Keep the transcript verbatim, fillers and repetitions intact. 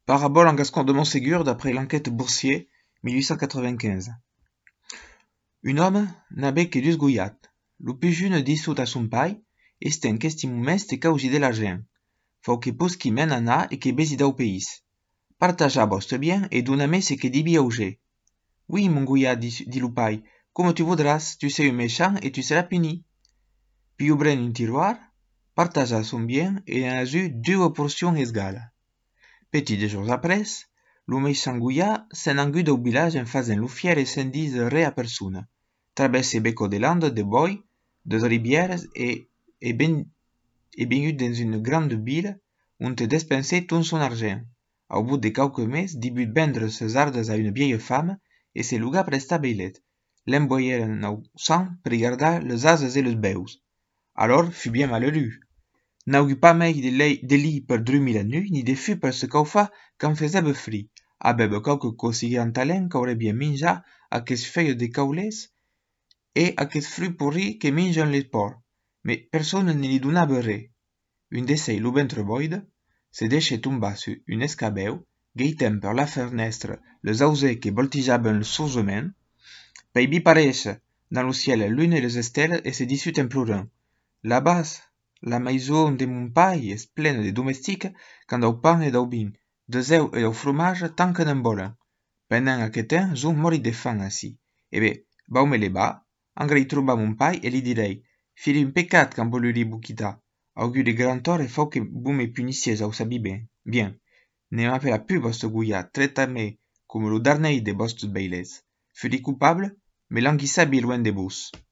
Parabole en gascon de Montségur d'après l'enquête Boursier, mille huit cent quatre-vingt-quinze. Un homme n'avait que deux gouillat. Lo pujun dissout a son pai, esten qu'esti momest e causi de l'argent. Fau que pos qui men ana e que besi dau pays. Partaja bost bien et dona-me ce que dibi auger. Oui, mon gouillat, dit, dit lo pai, comme tu voudras, tu sais un méchant et tu seras puni. Puis ouvren un tiroir, partaja son bien et en a eu deux portions égales. Petit de jours après, lo méchant gouillat s'en angut au village en faisant lo fier et sans dire re a personne. Traverse becco de landes, de bois, de rivières et, et, ben, et venut dans une grande ville où te dépensait tout son argent. Au bout de quelques meses, début vendre ses ardes à une vieille femme et se luga presta beilet. L'envoyèrent au sang pour garder les ases et les beus. Alors fut bien malheureux. N'augut pas mai de lit per dormir la nuit, ni de fût per se caufa qu'en faisait fri. Aveva quelque così en talent qu'aurait bien menja aquestes feuilles de caulès et aquests fruits pourris que mengent les porcs, mais personne ne li donava res. Un d'esseis, lo ventre boide, se deixa tombar sur un escabeu, gueitant per la fenestre les ausets que voltijaven sourdement, pei vi parèisser dans le ciel la lune et les estelles et se dissut en pleurant. Là-bas, la maison de mon pai est pleine de domestiques quand au pain et au vin, des œufs et au fromage tant que n'en volen. Pendant aquest temps, je moris de faim ainsi. Eh bé, vau me levar, engrai trobar mon pai et li direi, fil un pecat quand volerie vous quitter. Augur de grand tort et faut que vous me punissiez au sabi bien. Bien, ne m'appela plus vostre gouillat, traitez-me comme le dernier de vostres beiles. Fut coupable, me languissa bien loin de vous.